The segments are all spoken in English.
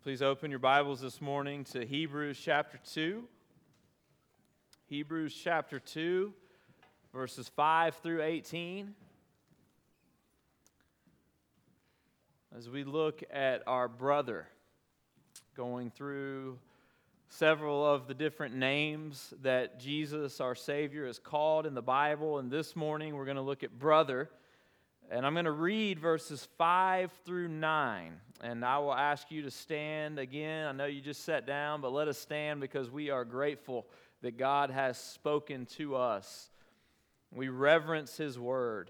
Please open your Bibles this morning to Hebrews chapter 2. Hebrews chapter 2, verses 5 through 18. As we look at our brother, going through several of the different names that Jesus, our Savior, is called in the Bible. And this morning we're going to look at brother. And I'm going to read verses 5 through 9. And I will ask you to stand again. I know you just sat down, but let us stand because we are grateful that God has spoken to us. We reverence His Word.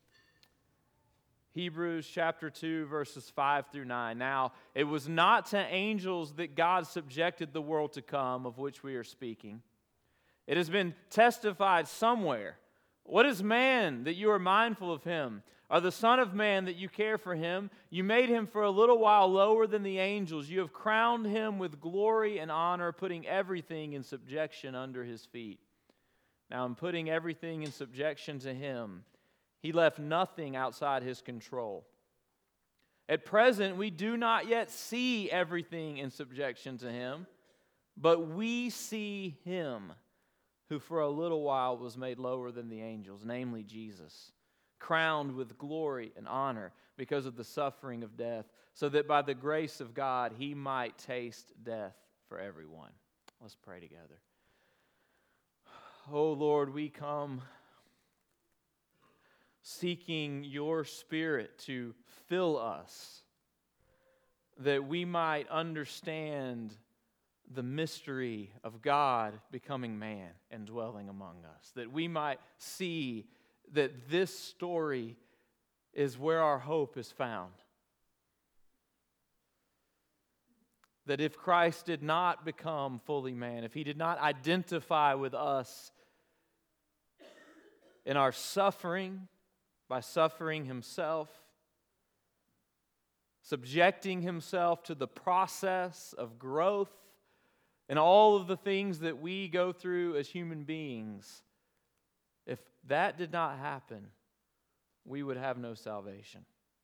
Hebrews chapter 2, verses 5 through 9. Now, it was not to angels that God subjected the world to come, of which we are speaking. It has been testified somewhere. What is man that you are mindful of him? Or the Son of Man that you care for him? You made him for a little while lower than the angels. You have crowned him with glory and honor, putting everything in subjection under his feet. Now, in putting everything in subjection to him, he left nothing outside his control. At present, we do not yet see everything in subjection to him, but we see him who for a little while was made lower than the angels, namely Jesus, crowned with glory and honor because of the suffering of death, so that by the grace of God he might taste death for everyone. Let's pray together. Oh Lord, we come seeking your Spirit to fill us, that we might understand the mystery of God becoming man and dwelling among us, that we might see that this story is where our hope is found. That if Christ did not become fully man, if He did not identify with us in our suffering, by suffering Himself, subjecting Himself to the process of growth, and all of the things that we go through as human beings, if that did not happen, we would have no salvation.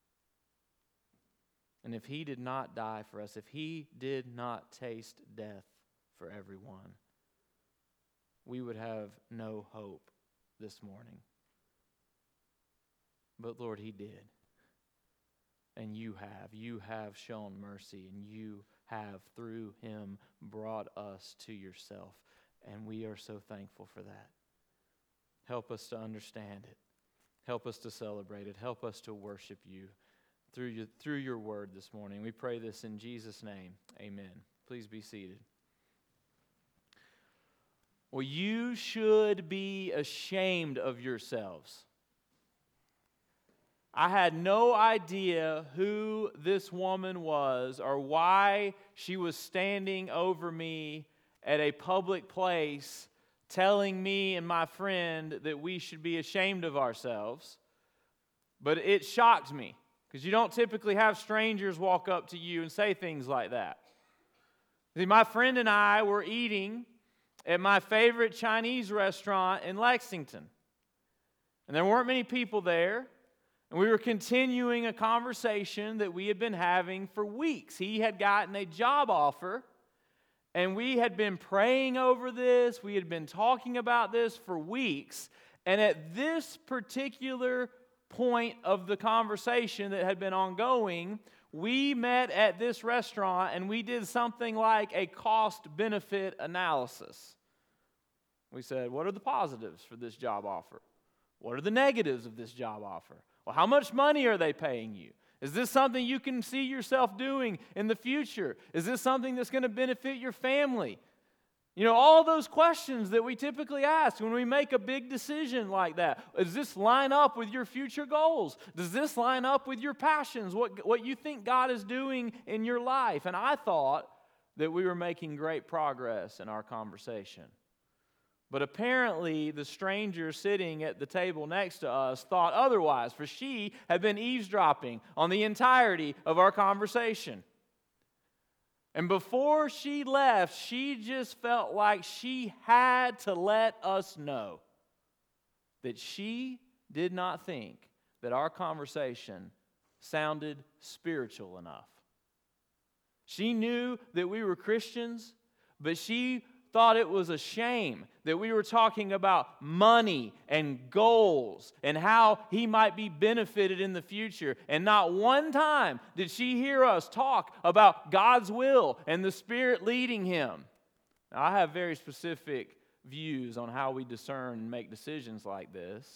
And if He did not die for us, if He did not taste death for everyone, we would have no hope this morning. But Lord, He did. And you have shown mercy, and you have, through Him, brought us to yourself. And we are so thankful for that. Help us to understand it. Help us to celebrate it. Help us to worship you through your word this morning. We pray this in Jesus' name. Amen. Please be seated. Well, you should be ashamed of yourselves. I had no idea who this woman was or why she was standing over me at a public place telling me and my friend that we should be ashamed of ourselves. But it shocked me because you don't typically have strangers walk up to you and say things like that. See, my friend and I were eating at my favorite Chinese restaurant in Lexington. And there weren't many people there. And we were continuing a conversation that we had been having for weeks. He had gotten a job offer, and we had been praying over this. We had been talking about this for weeks. And at this particular point of the conversation that had been ongoing, we met at this restaurant and we did something like a cost-benefit analysis. We said, what are the positives for this job offer? What are the negatives of this job offer? Well, how much money are they paying you? Is this something you can see yourself doing in the future? Is this something that's going to benefit your family? You know, all those questions that we typically ask when we make a big decision like that. Does this line up with your future goals? Does this line up with your passions, what you think God is doing in your life? And I thought that we were making great progress in our conversation. But apparently, the stranger sitting at the table next to us thought otherwise, for she had been eavesdropping on the entirety of our conversation. And before she left, she just felt like she had to let us know that she did not think that our conversation sounded spiritual enough. She knew that we were Christians, but she thought it was a shame that we were talking about money and goals and how he might be benefited in the future. And not one time did she hear us talk about God's will and the Spirit leading him. Now, I have very specific views on how we discern and make decisions like this.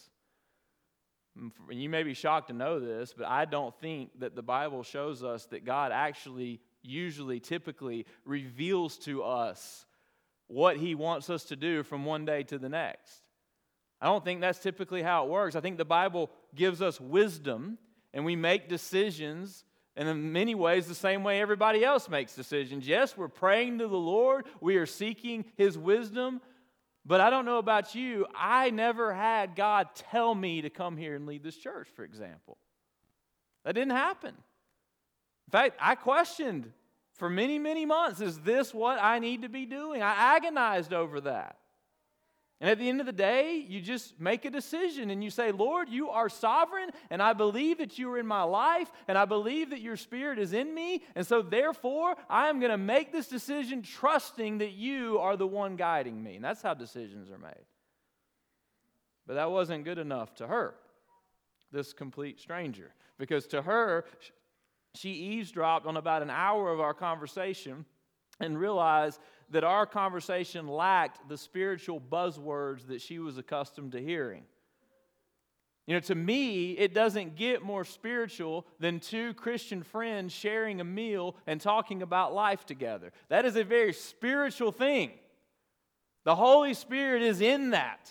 And you may be shocked to know this, but I don't think that the Bible shows us that God actually, usually, typically reveals to us what he wants us to do from one day to the next. I don't think that's typically how it works. I think the Bible gives us wisdom, and we make decisions, and in many ways the same way everybody else makes decisions. Yes, we're praying to the Lord, we are seeking his wisdom, but I don't know about you, I never had God tell me to come here and lead this church, for example. That didn't happen. In fact, I questioned for many, many months, is this what I need to be doing? I agonized over that. And at the end of the day, you just make a decision and you say, Lord, you are sovereign, and I believe that you are in my life, and I believe that your Spirit is in me, and so therefore, I am going to make this decision trusting that you are the one guiding me. And that's how decisions are made. But that wasn't good enough to her, this complete stranger, because to her, she eavesdropped on about an hour of our conversation and realized that our conversation lacked the spiritual buzzwords that she was accustomed to hearing. You know, to me, it doesn't get more spiritual than two Christian friends sharing a meal and talking about life together. That is a very spiritual thing. The Holy Spirit is in that.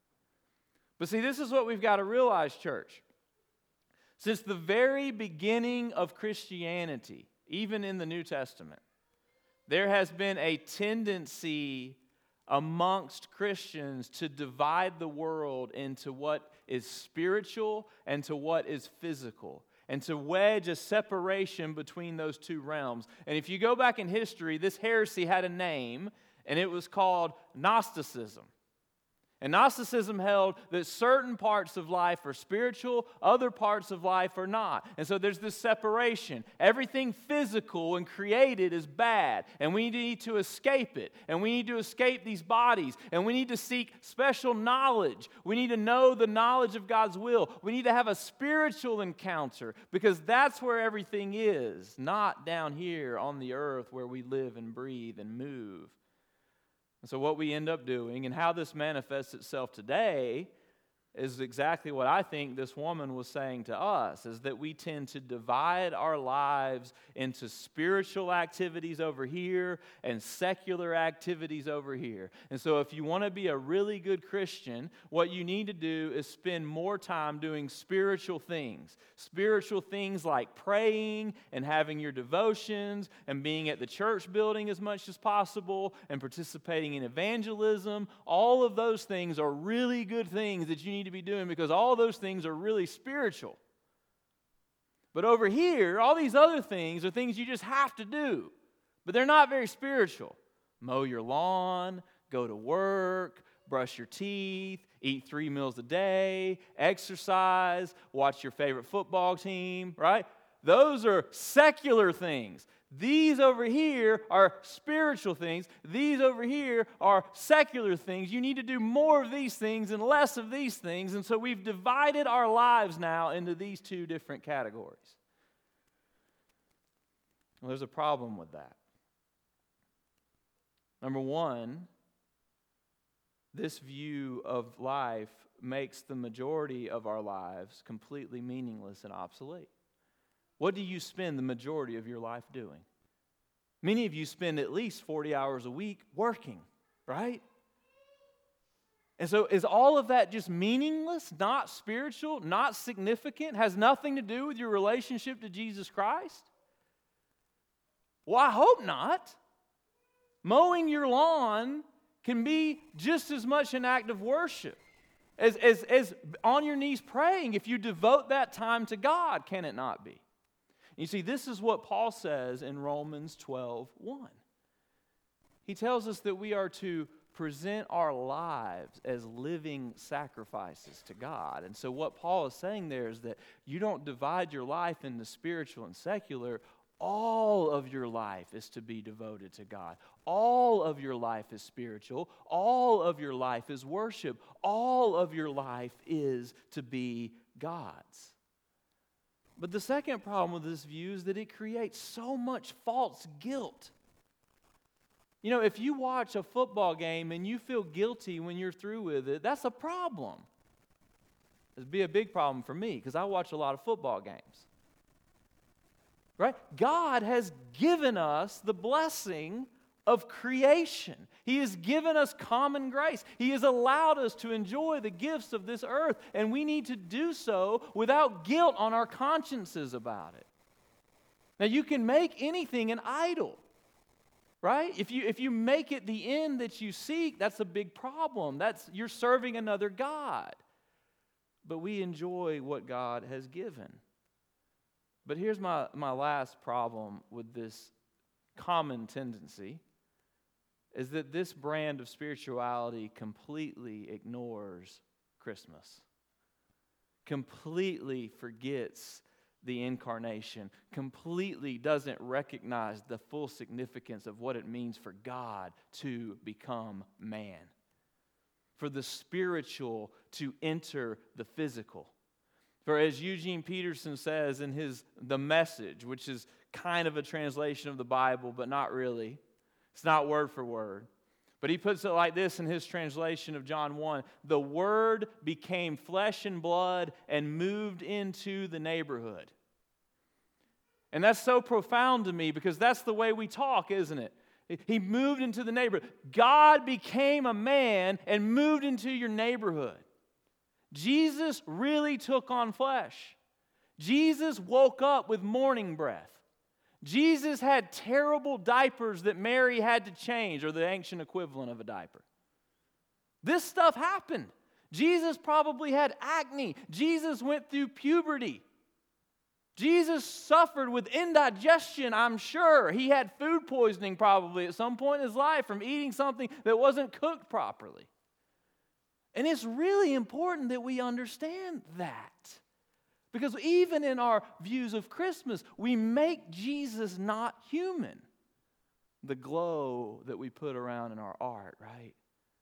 But see, this is what we've got to realize, church. Since the very beginning of Christianity, even in the New Testament, there has been a tendency amongst Christians to divide the world into what is spiritual and to what is physical, and to wedge a separation between those two realms. And if you go back in history, this heresy had a name, and it was called Gnosticism. And Gnosticism held that certain parts of life are spiritual, other parts of life are not. And so there's this separation. Everything physical and created is bad, and we need to escape it. And we need to escape these bodies, and we need to seek special knowledge. We need to know the knowledge of God's will. We need to have a spiritual encounter, because that's where everything is, not down here on the earth where we live and breathe and move. And so what we end up doing, and how this manifests itself today, is exactly what I think this woman was saying to us, is that we tend to divide our lives into spiritual activities over here and secular activities over here. And so if you want to be a really good Christian, what you need to do is spend more time doing spiritual things. Spiritual things like praying and having your devotions and being at the church building as much as possible and participating in evangelism. All of those things are really good things that you need to be doing, because all those things are really spiritual. But over here, all these other things are things you just have to do, but they're not very spiritual. Mow your lawn, go to work, brush your teeth, eat 3 meals a day, exercise, watch your favorite football team, right? Those are secular things. These over here are spiritual things. These over here are secular things. You need to do more of these things and less of these things. And so we've divided our lives now into these two different categories. Well, there's a problem with that. Number one, this view of life makes the majority of our lives completely meaningless and obsolete. What do you spend the majority of your life doing? Many of you spend at least 40 hours a week working, right? And so is all of that just meaningless, not spiritual, not significant, has nothing to do with your relationship to Jesus Christ? Well, I hope not. Mowing your lawn can be just as much an act of worship as on your knees praying. If you devote that time to God, can it not be? You see, this is what Paul says in Romans 12:1. He tells us that we are to present our lives as living sacrifices to God. And so what Paul is saying there is that you don't divide your life into spiritual and secular. All of your life is to be devoted to God. All of your life is spiritual. All of your life is worship. All of your life is to be God's. But the second problem with this view is that it creates so much false guilt. You know, if you watch a football game and you feel guilty when you're through with it, that's a problem. It'd be a big problem for me because I watch a lot of football games. Right? God has given us the blessing of creation. He has given us common grace. He has allowed us to enjoy the gifts of this earth, and we need to do so without guilt on our consciences about it. Now, you can make anything an idol, right? If you make it the end that you seek, that's a big problem. You're serving another God. But we enjoy what God has given. But here's my last problem with this common tendency, is that this brand of spirituality completely ignores Christmas, completely forgets the incarnation, completely doesn't recognize the full significance of what it means for God to become man, for the spiritual to enter the physical. For as Eugene Peterson says in The Message, which is kind of a translation of the Bible, but not really. It's not word for word. But he puts it like this in his translation of John 1. The Word became flesh and blood and moved into the neighborhood. And that's so profound to me because that's the way we talk, isn't it? He moved into the neighborhood. God became a man and moved into your neighborhood. Jesus really took on flesh. Jesus woke up with morning breath. Jesus had terrible diapers that Mary had to change, or the ancient equivalent of a diaper. This stuff happened. Jesus probably had acne. Jesus went through puberty. Jesus suffered with indigestion, I'm sure. He had food poisoning probably at some point in his life from eating something that wasn't cooked properly. And it's really important that we understand that. Because even in our views of Christmas, we make Jesus not human. The glow that we put around in our art, right?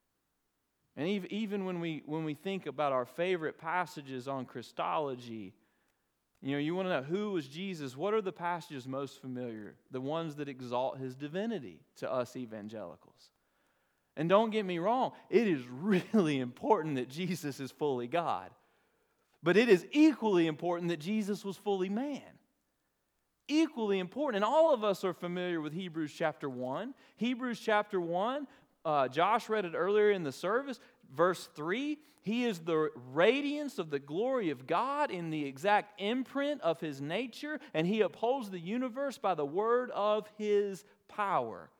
And even when we think about our favorite passages on Christology, you know, you want to know who was Jesus, what are the passages most familiar? The ones that exalt his divinity to us evangelicals. And don't get me wrong, it is really important that Jesus is fully God. But it is equally important that Jesus was fully man. Equally important. And all of us are familiar with Hebrews chapter 1. Hebrews chapter 1, Josh read it earlier in the service. Verse 3, he is the radiance of the glory of God in the exact imprint of his nature, and he upholds the universe by the word of his power.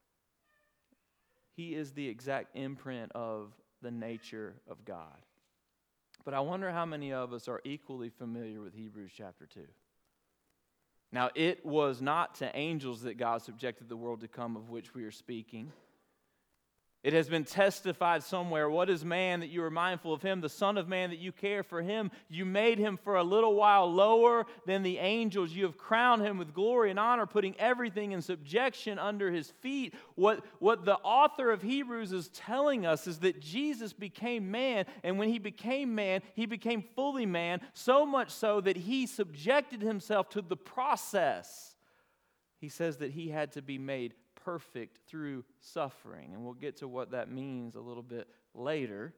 He is the exact imprint of the nature of God. But I wonder how many of us are equally familiar with Hebrews chapter 2. Now, it was not to angels that God subjected the world to come, of which we are speaking. It has been testified somewhere, what is man that you are mindful of him? The Son of Man that you care for him? You made him for a little while lower than the angels. You have crowned him with glory and honor, putting everything in subjection under his feet. What the author of Hebrews is telling us is that Jesus became man, and when he became man, he became fully man, so much so that he subjected himself to the process. He says that he had to be made perfect through suffering. And we'll get to what that means a little bit later.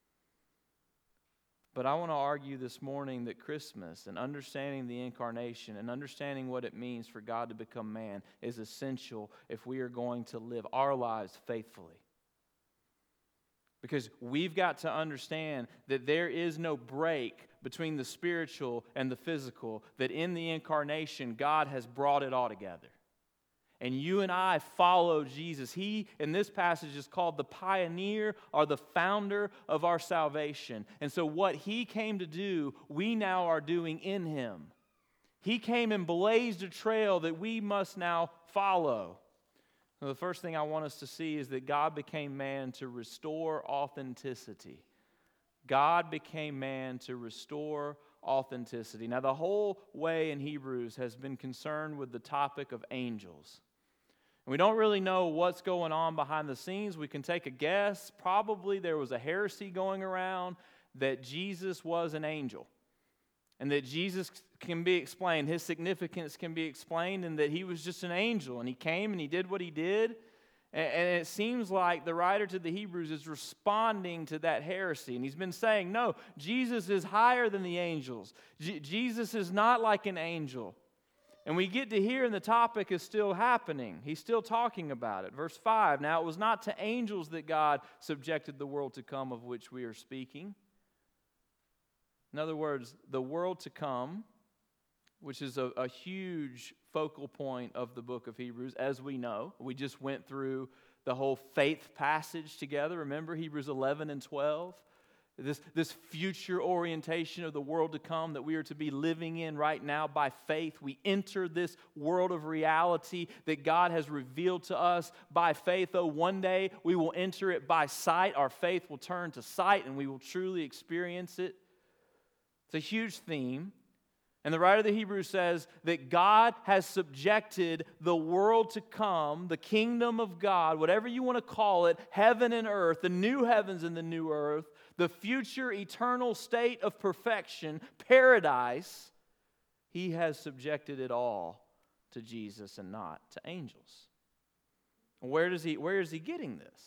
But I want to argue this morning that Christmas and understanding the incarnation and understanding what it means for God to become man is essential if we are going to live our lives faithfully. Because we've got to understand that there is no break between the spiritual and the physical, that in the incarnation, God has brought it all together. And you and I follow Jesus. He, in this passage, is called the pioneer or the founder of our salvation. And so what he came to do, we now are doing in him. He came and blazed a trail that we must now follow. So the first thing I want us to see is that God became man to restore authenticity. God became man to restore authenticity. Now, the whole way in Hebrews has been concerned with the topic of angels. And we don't really know what's going on behind the scenes. We can take a guess. Probably there was a heresy going around that Jesus was an angel, and that Jesus can be explained, his significance can be explained, and that he was just an angel, and he came and he did what he did. And it seems like the writer to the Hebrews is responding to that heresy. And he's been saying, no, Jesus is higher than the angels. Jesus is not like an angel. And we get to hear, and the topic is still happening. He's still talking about it. Verse 5, now it was not to angels that God subjected the world to come of which we are speaking. In other words, the world to come, which is a huge focal point of the book of Hebrews, as we know. We just went through the whole faith passage together. Remember Hebrews 11 and 12? This future orientation of the world to come that we are to be living in right now by faith. We enter this world of reality that God has revealed to us by faith. Oh, one day we will enter it by sight. Our faith will turn to sight and we will truly experience it. It's a huge theme. And the writer of the Hebrews says that God has subjected the world to come, the kingdom of God, whatever you want to call it, heaven and earth, the new heavens and the new earth, the future eternal state of perfection, paradise. He has subjected it all to Jesus and not to angels. Where is he getting this?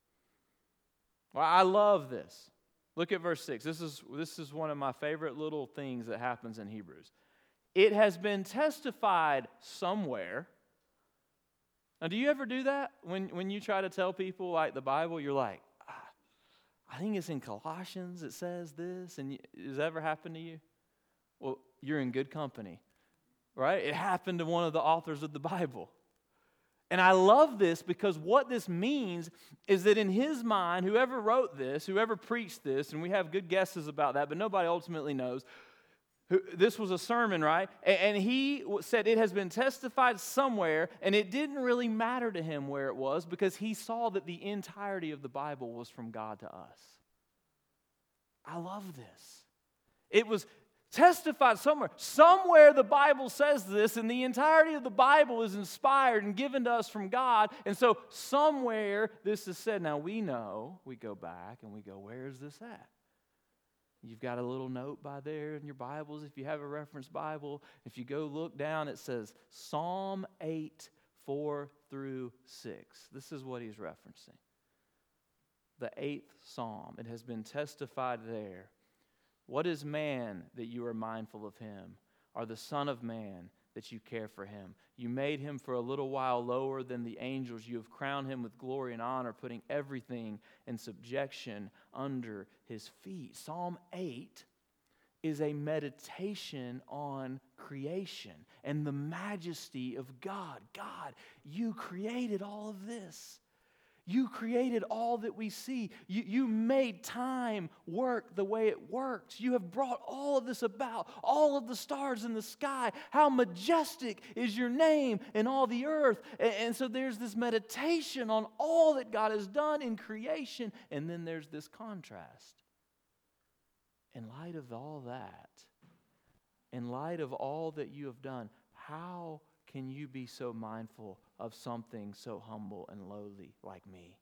Well, I love this. Look at verse 6. This is one of my favorite little things that happens in Hebrews. It has been testified somewhere. Now, do you ever do that? When you try to tell people like the Bible, you're like, I think it's in Colossians it says this. And does that ever happen to you? Well, you're in good company, right? It happened to one of the authors of the Bible. And I love this because what this means is that in his mind, whoever wrote this, whoever preached this, and we have good guesses about that, but nobody ultimately knows, this was a sermon, right? And he said it has been testified somewhere, and it didn't really matter to him where it was because he saw that the entirety of the Bible was from God to us. I love this. It was testified somewhere. Somewhere the Bible says this, and the entirety of the Bible is inspired and given to us from God. And so somewhere this is said. Now we know, we go back and we go, where is this at? You've got a little note by there in your Bibles. If you have a reference Bible, if you go look down, it says Psalm 8, 4 through 6. This is what he's referencing. The 8th Psalm. It has been testified there. What is man that you are mindful of him, or the Son of Man that you care for him? You made him for a little while lower than the angels. You have crowned him with glory and honor, putting everything in subjection under his feet. Psalm 8 is a meditation on creation and the majesty of God. God, you created all of this. You created all that we see. You made time work the way it works. You have brought all of this about, all of the stars in the sky. How majestic is your name in all the earth. And so there's this meditation on all that God has done in creation. And then there's this contrast. In light of all that, in light of all that you have done, how can you be so mindful of something so humble and lowly like me?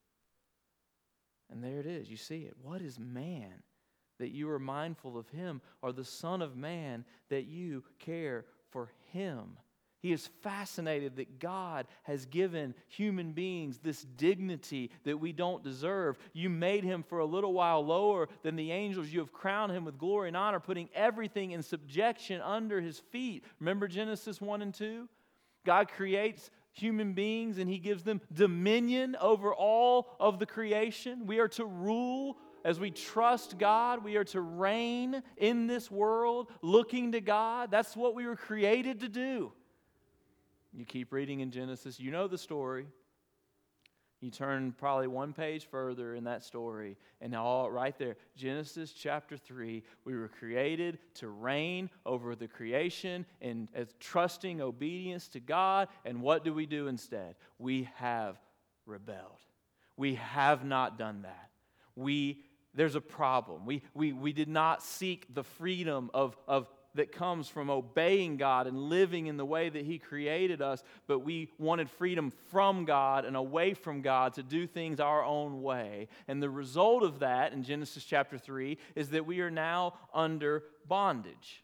And there it is. You see it. What is man that you are mindful of him, or the Son of Man that you care for him? He is fascinated that God has given human beings this dignity that we don't deserve. You made him for a little while lower than the angels. You have crowned him with glory and honor, putting everything in subjection under his feet. Remember Genesis 1 and 2? God creates human beings and he gives them dominion over all of the creation. We are to rule as we trust God. We are to reign in this world looking to God. That's what we were created to do. You keep reading in Genesis, you know the story. You turn probably one page further in that story, and all right there, Genesis chapter 3, we were created to reign over the creation and as trusting obedience to God. And what do we do instead? We have rebelled. We have not done that. We there's a problem. We did not seek the freedom of that comes from obeying God and living in the way that He created us, but we wanted freedom from God and away from God to do things our own way. And the result of that in Genesis chapter 3 is that we are now under bondage.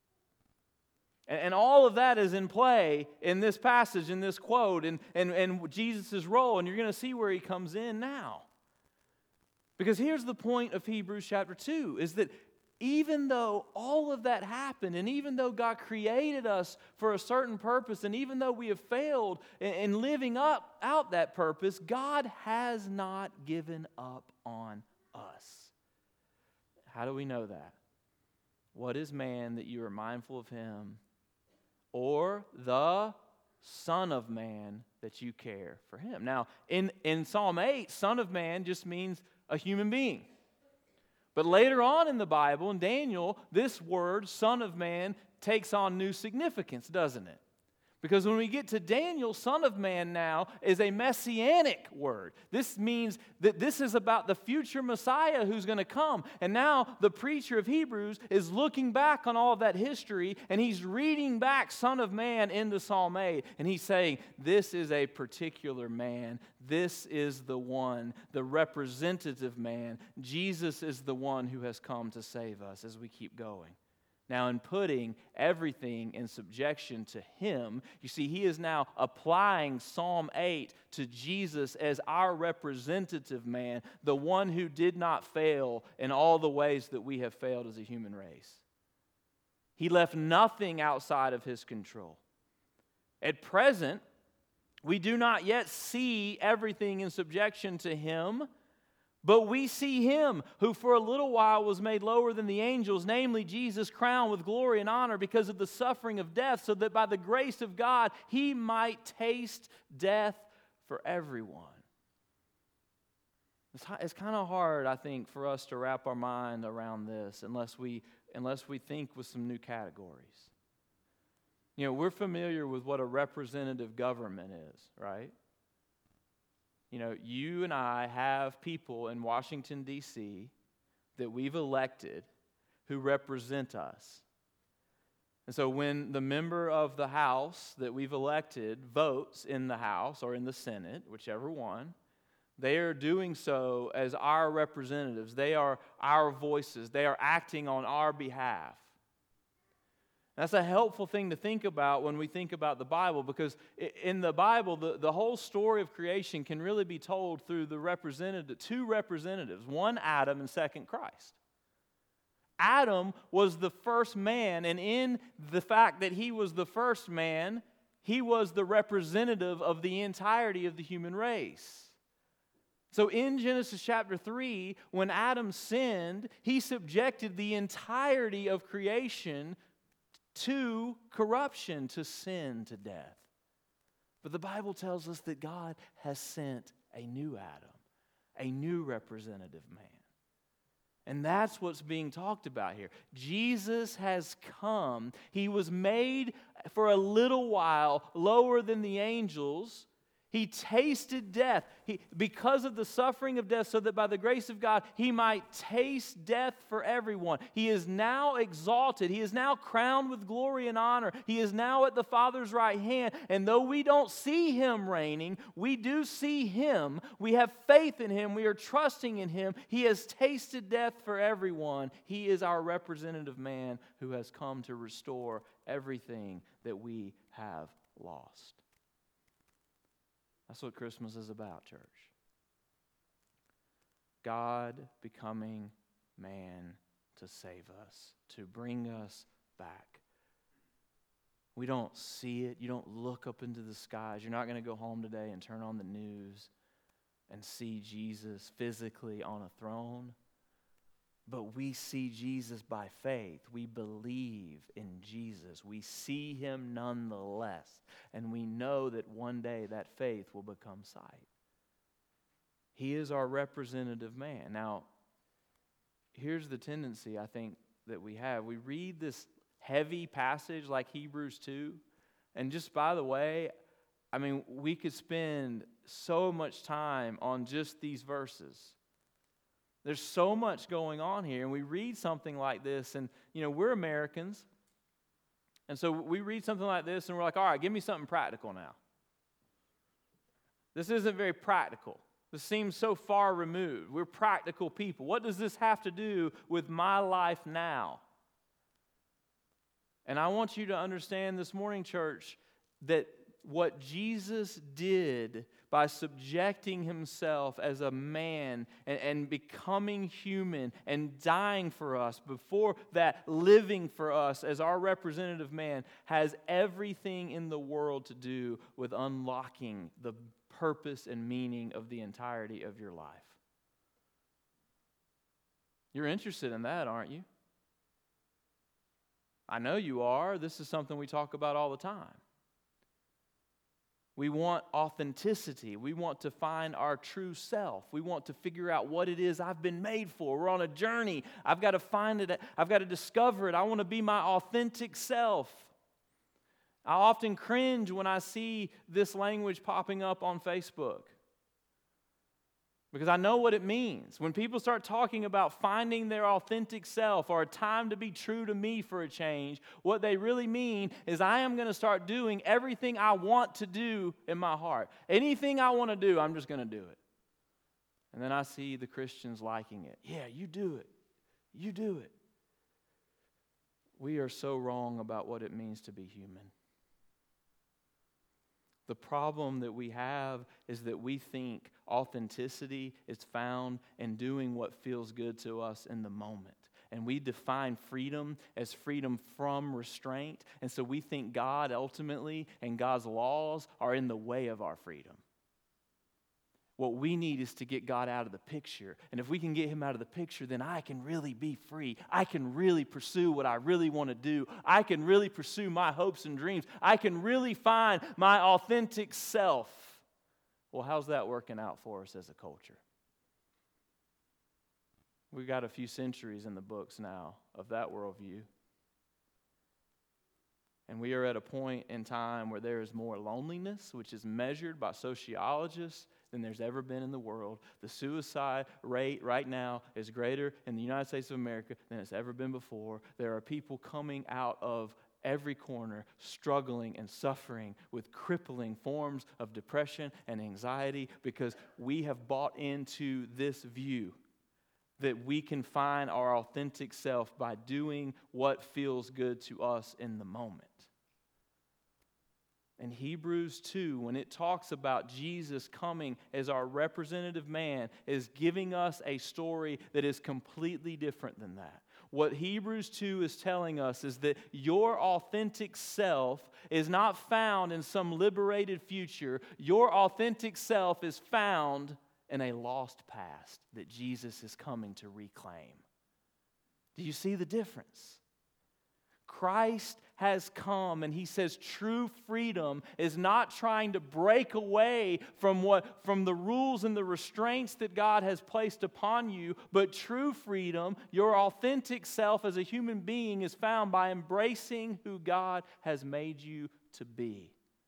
And all of that is in play in this passage, in this quote, and Jesus' role, and you're going to see where He comes in now. Because here's the point of Hebrews chapter 2, is that even though all of that happened, and even though God created us for a certain purpose, and even though we have failed in living out that purpose, God has not given up on us. How do we know that? What is man that you are mindful of him, or the Son of Man that you care for him? Now, in Psalm 8, Son of Man just means a human being. But later on in the Bible, in Daniel, this word, Son of Man, takes on new significance, doesn't it? Because when we get to Daniel, Son of Man now is a messianic word. This means that this is about the future Messiah who's going to come. And now the preacher of Hebrews is looking back on all of that history, and he's reading back Son of Man into Psalm 8. And he's saying, this is a particular man. This is the one, the representative man. Jesus is the one who has come to save us, as we keep going. Now, in putting everything in subjection to Him, you see, He is now applying Psalm 8 to Jesus as our representative man, the one who did not fail in all the ways that we have failed as a human race. He left nothing outside of His control. At present, we do not yet see everything in subjection to Him, but we see Him who for a little while was made lower than the angels, namely Jesus, crowned with glory and honor because of the suffering of death, so that by the grace of God He might taste death for everyone. It's kind of hard, I think, for us to wrap our mind around this unless we think with some new categories. You know, we're familiar with what a representative government is, right? You know, you and I have people in Washington, D.C. that we've elected who represent us. And so when the member of the House that we've elected votes in the House or in the Senate, whichever one, they are doing so as our representatives. They are our voices. They are acting on our behalf. That's a helpful thing to think about when we think about the Bible, because in the Bible, the whole story of creation can really be told through two representatives, one Adam and second Christ. Adam was the first man, and in the fact that he was the first man, he was the representative of the entirety of the human race. So in Genesis chapter 3, when Adam sinned, he subjected the entirety of creation to corruption, to sin, to death. But the Bible tells us that God has sent a new Adam, a new representative man. And that's what's being talked about here. Jesus has come. He was made for a little while lower than the angels. He tasted death because of the suffering of death, so that by the grace of God, He might taste death for everyone. He is now exalted. He is now crowned with glory and honor. He is now at the Father's right hand. And though we don't see Him reigning, we do see Him. We have faith in Him. We are trusting in Him. He has tasted death for everyone. He is our representative man who has come to restore everything that we have lost. That's what Christmas is about, church. God becoming man to save us, to bring us back. We don't see it. You don't look up into the skies. You're not going to go home today and turn on the news and see Jesus physically on a throne. But we see Jesus by faith. We believe in Jesus. We see Him nonetheless. And we know that one day that faith will become sight. He is our representative man. Now, here's the tendency I think that we have. We read this heavy passage like Hebrews 2. And just by the way, I mean, we could spend so much time on just these verses. There's so much going on here, and we read something like this, and we're Americans, and so we read something like this, and we're like, all right, give me something practical now. This isn't very practical. This seems so far removed. We're practical people. What does this have to do with my life now? And I want you to understand this morning, church, that what Jesus did by subjecting himself as a man and becoming human and dying for us, before that living for us as our representative man, has everything in the world to do with unlocking the purpose and meaning of the entirety of your life. You're interested in that, aren't you? I know you are. This is something we talk about all the time. We want authenticity. We want to find our true self. We want to figure out what it is I've been made for. We're on a journey. I've got to find it. I've got to discover it. I want to be my authentic self. I often cringe when I see this language popping up on Facebook, because I know what it means. When people start talking about finding their authentic self or a time to be true to me for a change, what they really mean is I am going to start doing everything I want to do in my heart. Anything I want to do, I'm just going to do it. And then I see the Christians liking it. Yeah, you do it. You do it. We are so wrong about what it means to be human. The problem that we have is that we think authenticity is found in doing what feels good to us in the moment. And we define freedom as freedom from restraint. And so we think God ultimately and God's laws are in the way of our freedom. What we need is to get God out of the picture. And if we can get him out of the picture, then I can really be free. I can really pursue what I really want to do. I can really pursue my hopes and dreams. I can really find my authentic self. Well, how's that working out for us as a culture? We've got a few centuries in the books now of that worldview. And we are at a point in time where there is more loneliness, which is measured by sociologists, than there's ever been in the world. The suicide rate right now is greater in the United States of America than it's ever been before. There are people coming out of every corner struggling and suffering with crippling forms of depression and anxiety, because we have bought into this view that we can find our authentic self by doing what feels good to us in the moment. In Hebrews 2, when it talks about Jesus coming as our representative man, is giving us a story that is completely different than that. What Hebrews 2 is telling us is that your authentic self is not found in some liberated future. Your authentic self is found in a lost past that Jesus is coming to reclaim. Do you see the difference? Christ has come, and he says true freedom is not trying to break away from the rules and the restraints that God has placed upon you, but true freedom, your authentic self as a human being, is found by embracing who God has made you to be.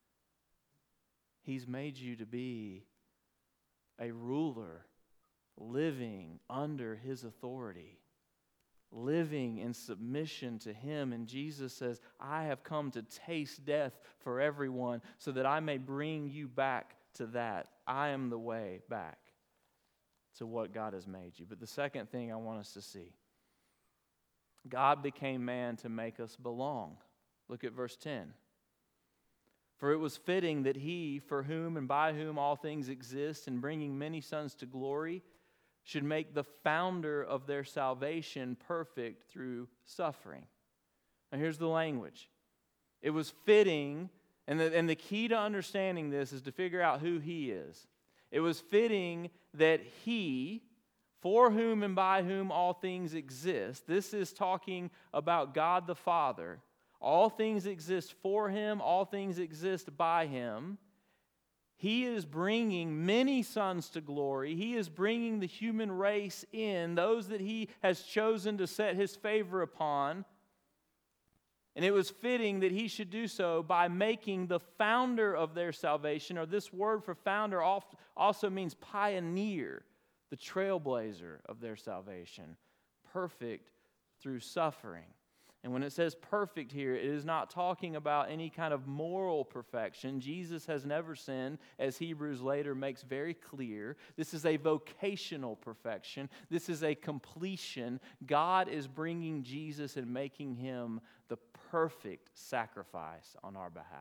He's made you to be a ruler living under his authority, living in submission to him. And Jesus says, I have come to taste death for everyone so that I may bring you back to that. I am the way back to what God has made you. But the second thing I want us to see, God became man to make us belong. Look at verse 10. For it was fitting that he, for whom and by whom all things exist, and bringing many sons to glory, should make the founder of their salvation perfect through suffering. Now here's the language. It was fitting, and the key to understanding this is to figure out who he is. It was fitting that he, for whom and by whom all things exist, this is talking about God the Father. All things exist for him, all things exist by him. He is bringing many sons to glory. He is bringing the human race in, those that he has chosen to set his favor upon. And it was fitting that he should do so by making the founder of their salvation, or this word for founder also means pioneer. the trailblazer of their salvation, perfect through suffering. And when it says perfect here, it is not talking about any kind of moral perfection. Jesus has never sinned, as Hebrews later makes very clear. This is a vocational perfection. This is a completion. God is bringing Jesus and making him the perfect sacrifice on our behalf.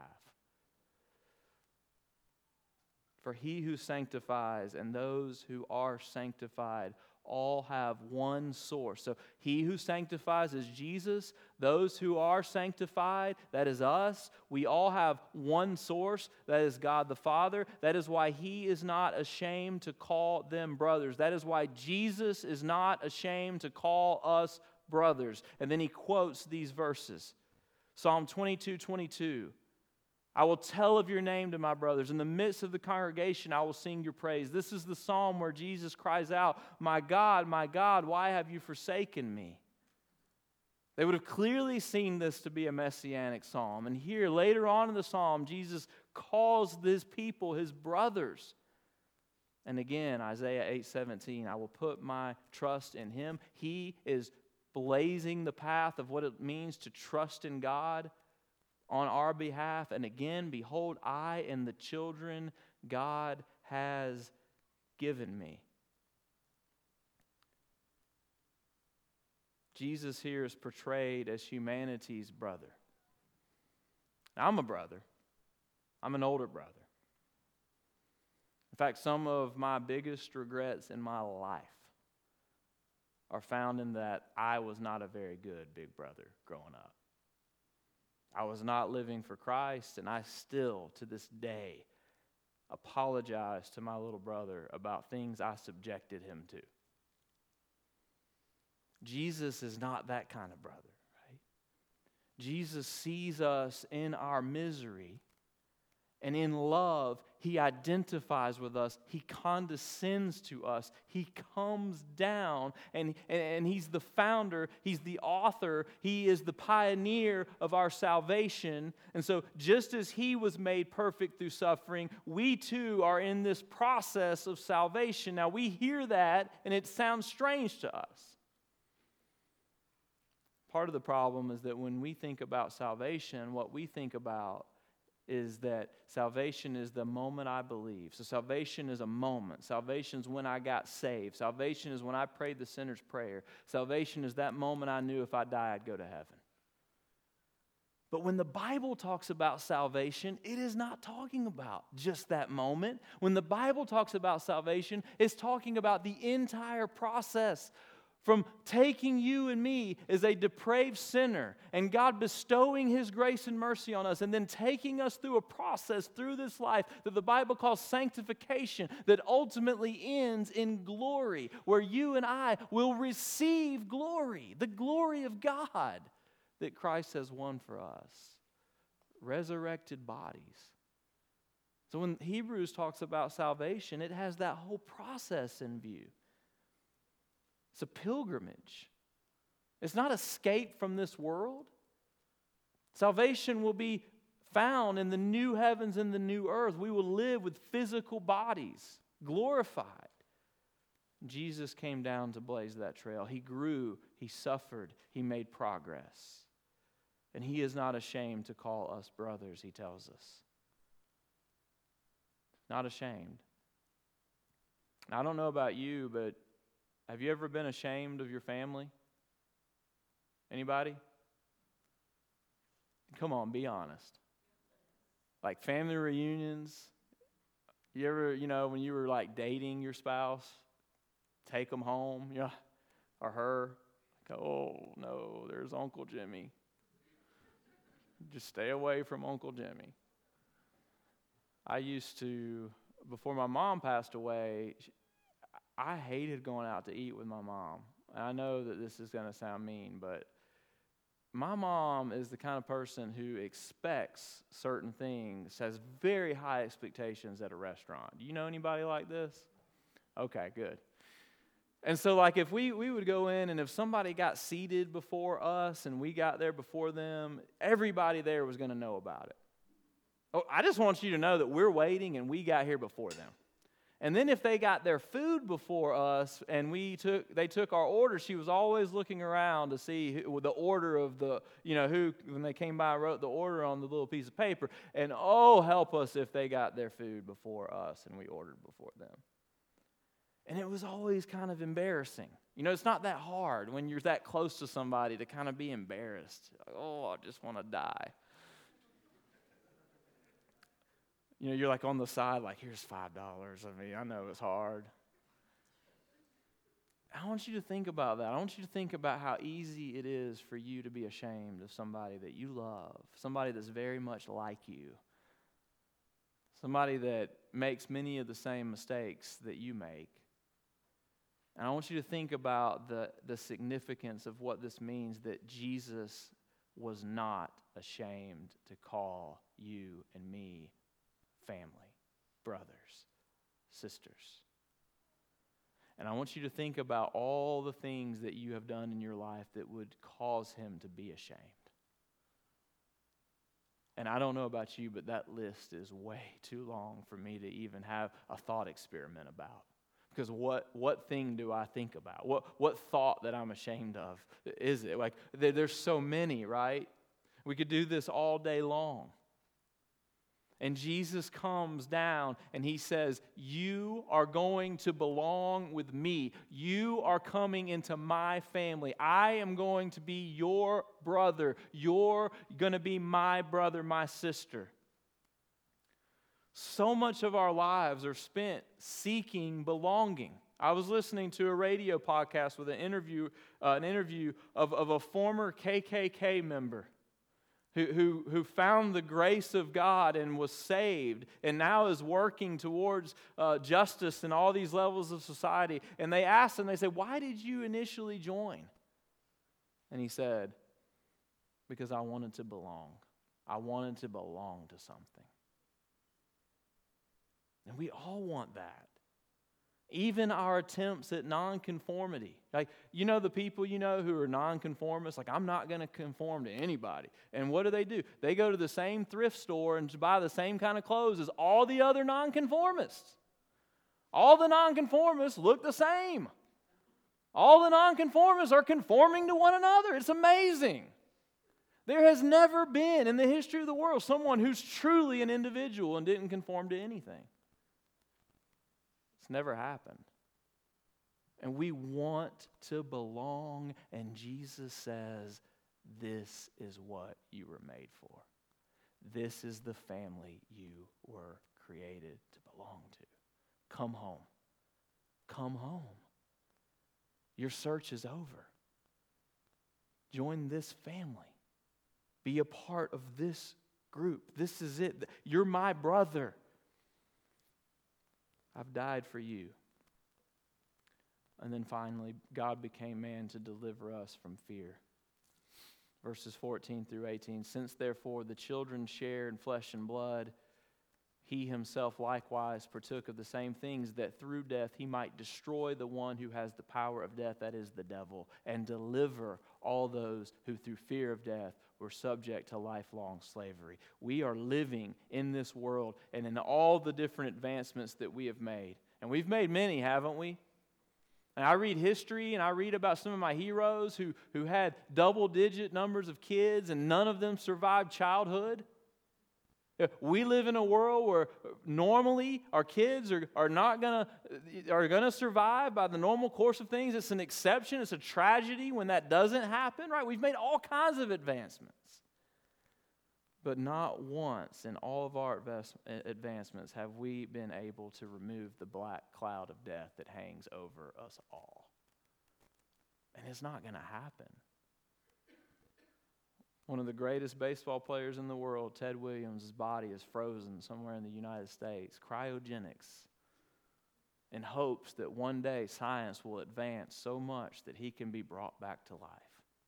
For he who sanctifies and those who are sanctified all have one source. So he who sanctifies is Jesus. Those who are sanctified, that is us. We all have one source, that is God the Father. That is why he is not ashamed to call them brothers. That is why Jesus is not ashamed to call us brothers. And then he quotes these verses. Psalm 22:22. I will tell of your name to my brothers. In the midst of the congregation, I will sing your praise. This is the psalm where Jesus cries out, my God, why have you forsaken me? They would have clearly seen this to be a messianic psalm. And here, later on in the psalm, Jesus calls this people his brothers. And again, Isaiah 8:17, I will put my trust in him. He is blazing the path of what it means to trust in God on our behalf. And again, behold, I and the children God has given me. Jesus here is portrayed as humanity's brother. Now, I'm a brother. I'm an older brother. In fact, some of my biggest regrets in my life are found in that I was not a very good big brother growing up. I was not living for Christ, and I still, to this day, apologize to my little brother about things I subjected him to. Jesus is not that kind of brother, right? Jesus sees us in our misery, and in love, he identifies with us. He condescends to us. He comes down, and he's the founder. He's the author. He is the pioneer of our salvation. And so just as he was made perfect through suffering, we too are in this process of salvation. Now we hear that, and it sounds strange to us. Part of the problem is that when we think about salvation, what we think about is that salvation is the moment I believe. So salvation is a moment. Salvation is when I got saved. Salvation is when I prayed the sinner's prayer. Salvation is that moment I knew if I die, I'd go to heaven. But when the Bible talks about salvation, it is not talking about just that moment. When the Bible talks about salvation, it's talking about the entire process. From taking you and me as a depraved sinner and God bestowing his grace and mercy on us and then taking us through a process through this life that the Bible calls sanctification that ultimately ends in glory, where you and I will receive glory, the glory of God that Christ has won for us, resurrected bodies. So when Hebrews talks about salvation, it has that whole process in view. It's a pilgrimage. It's not escape from this world. Salvation will be found in the new heavens and the new earth. We will live with physical bodies, glorified. Jesus came down to blaze that trail. He grew, he suffered, he made progress. And he is not ashamed to call us brothers, he tells us. Not ashamed. I don't know about you, but have you ever been ashamed of your family? Anybody? Come on, be honest. Like family reunions. You ever, when you were like dating your spouse, take them home, or her. Like, oh no, there's Uncle Jimmy. Just stay away from Uncle Jimmy. I used to, before my mom passed away, I hated going out to eat with my mom. I know that this is going to sound mean, but my mom is the kind of person who expects certain things, has very high expectations at a restaurant. Do you know anybody like this? Okay, good. And so like if we would go in, and if somebody got seated before us and we got there before them, everybody there was going to know about it. Oh, I just want you to know that we're waiting and we got here before them. And then if they got their food before us and they took our order, she was always looking around to see the order of who, when they came by, wrote the order on the little piece of paper. And oh, help us if they got their food before us and we ordered before them. And it was always kind of embarrassing. It's not that hard when you're that close to somebody to kind of be embarrassed. Like, oh, I just want to die. You're like on the side, like, here's $5. I know it's hard. I want you to think about that. I want you to think about how easy it is for you to be ashamed of somebody that you love, somebody that's very much like you, somebody that makes many of the same mistakes that you make. And I want you to think about the significance of what this means, that Jesus was not ashamed to call you and me family, brothers, sisters. And I want you to think about all the things that you have done in your life that would cause him to be ashamed. And I don't know about you, but that list is way too long for me to even have a thought experiment about. Because what thing do I think about? What thought that I'm ashamed of is it? Like, there's so many, right? We could do this all day long. And Jesus comes down and he says, you are going to belong with me. You are coming into my family. I am going to be your brother. You're going to be my brother, my sister. So much of our lives are spent seeking belonging. I was listening to a radio podcast with an interview of a former KKK member who found the grace of God and was saved and now is working towards justice in all these levels of society. And they asked him, they said, why did you initially join? And he said, because I wanted to belong. I wanted to belong to something. And we all want that. Even our attempts at nonconformity. Like, the people who are nonconformists, like, I'm not going to conform to anybody. And what do? They go to the same thrift store and buy the same kind of clothes as all the other nonconformists. All the nonconformists look the same. All the nonconformists are conforming to one another. It's amazing. There has never been in the history of the world someone who's truly an individual and didn't conform to anything. It's never happened. And we want to belong, and Jesus says, this is what you were made for. This is the family you were created to belong to. Come home. Come home. Your search is over. Join this family. Be a part of this group. This is it. You're my brother. I've died for you. And then finally, God became man to deliver us from fear. Verses 14 through 18. Since therefore the children share in flesh and blood, he himself likewise partook of the same things, that through death he might destroy the one who has the power of death, that is the devil, and deliver all those who through fear of death were subject to lifelong slavery. We are living in this world and in all the different advancements that we have made. And we've made many, haven't we? And I read history and I read about some of my heroes who had double-digit numbers of kids and none of them survived childhood. We live in a world where normally our kids are gonna survive by the normal course of things. It's an exception. It's a tragedy when that doesn't happen, right? We've made all kinds of advancements. But not once in all of our advancements have we been able to remove the black cloud of death that hangs over us all. And it's not going to happen. One of the greatest baseball players in the world, Ted Williams' body is frozen somewhere in the United States, cryogenics, in hopes that one day science will advance so much that he can be brought back to life.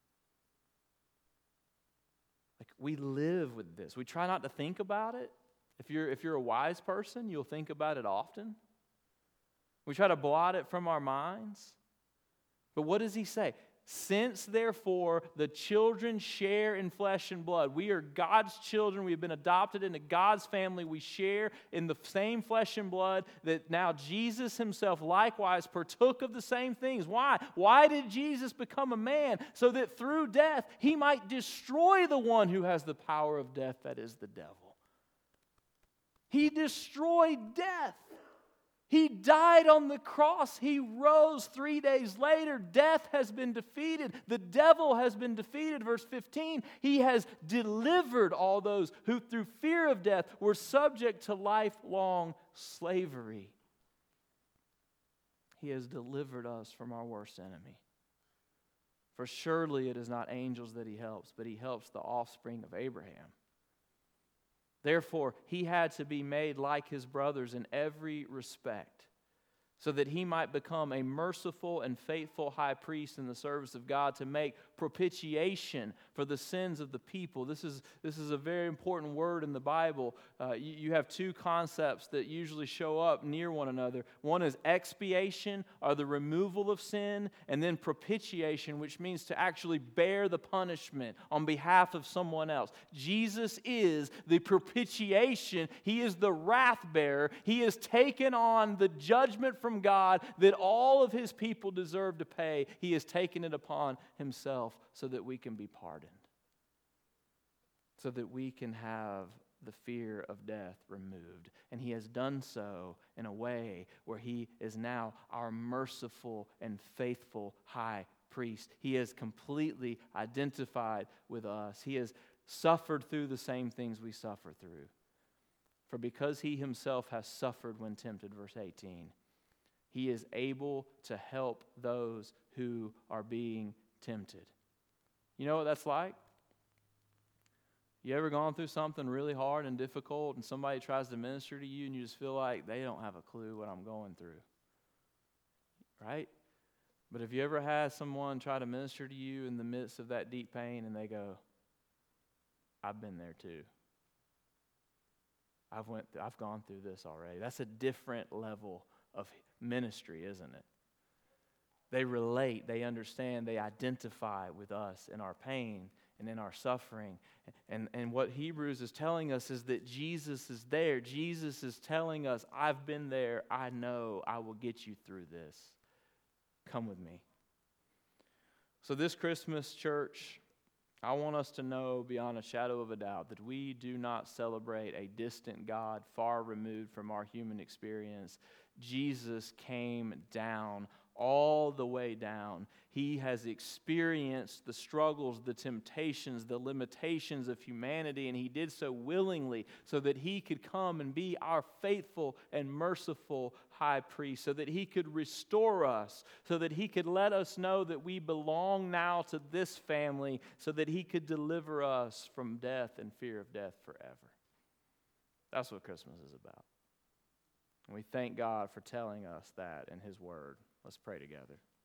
Like, we live with this. We try not to think about it. If you're a wise person, you'll think about it often. We try to blot it from our minds. But what does he say? Since, therefore, the children share in flesh and blood, we are God's children, we have been adopted into God's family, we share in the same flesh and blood, that now Jesus himself likewise partook of the same things. Why? Why did Jesus become a man? So that through death he might destroy the one who has the power of death, that is the devil. He destroyed death. He died on the cross. He rose 3 days later. Death has been defeated. The devil has been defeated. Verse 15, he has delivered all those who through fear of death were subject to lifelong slavery. He has delivered us from our worst enemy. For surely it is not angels that he helps, but he helps the offspring of Abraham. Therefore, he had to be made like his brothers in every respect, so that he might become a merciful and faithful high priest in the service of God to make propitiation for the sins of the people. This is a very important word in the Bible. You have two concepts that usually show up near one another. One is expiation, or the removal of sin, and then propitiation, which means to actually bear the punishment on behalf of someone else. Jesus is the propitiation. He is the wrath bearer. He has taken on the judgment from God that all of his people deserve to pay. He has taken it upon himself so that we can be pardoned, so that we can have the fear of death removed. And he has done so in a way where he is now our merciful and faithful high priest. He has completely identified with us. He has suffered through the same things we suffer through. For because he himself has suffered when tempted, verse 18, he is able to help those who are being tempted. You know what that's like? You ever gone through something really hard and difficult and somebody tries to minister to you and you just feel like they don't have a clue what I'm going through? Right? But have you ever had someone try to minister to you in the midst of that deep pain and they go, I've been there too. I've gone through this already. That's a different level of ministry, isn't it? They relate, they understand, they identify with us in our pain and in our suffering. And what Hebrews is telling us is that Jesus is there. Jesus is telling us, I've been there, I know, I will get you through this. Come with me. So this Christmas, church, I want us to know beyond a shadow of a doubt that we do not celebrate a distant God far removed from our human experience. Jesus came down, all the way down. He has experienced the struggles, the temptations, the limitations of humanity, and he did so willingly so that he could come and be our faithful and merciful high priest, so that he could restore us, so that he could let us know that we belong now to this family, so that he could deliver us from death and fear of death forever. That's what Christmas is about. And we thank God for telling us that in his word. Let's pray together.